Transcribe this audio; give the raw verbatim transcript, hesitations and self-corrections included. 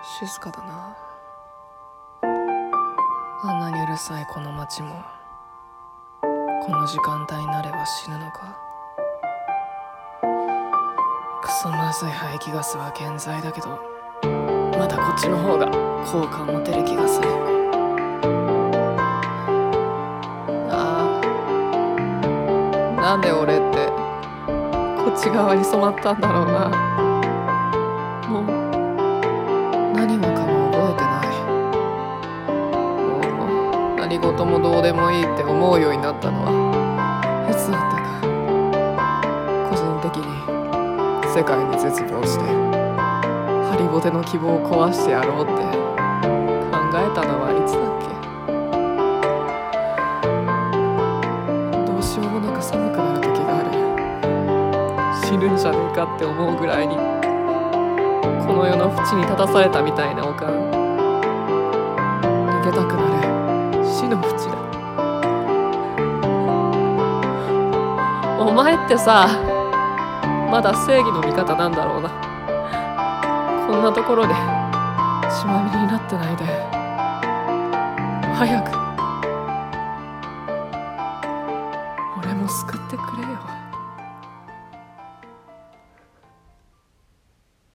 静かだな。あんなにうるさいこの街もこの時間帯になれば死ぬのか。クソまずい排気ガスは健在だけど、まだこっちの方が好感持てる気がする。ああ、なんで俺ってこっち側に染まったんだろうな。もう何もかも覚えてない。もう何事もどうでもいいって思うようになったのはいつだったか。個人的に世界に絶望してハリボテの希望を壊してやろうって考えたのはいつだっけ。どうしようもなく寒くなる時がある。死ぬんじゃねえかって思うぐらいにこの世の淵に立たされたみたいな予感。逃げたくなる死の淵だ。お前ってさ、まだ正義の味方なんだろうな。こんなところで血まみれになってないで早く俺も救ってくれよ。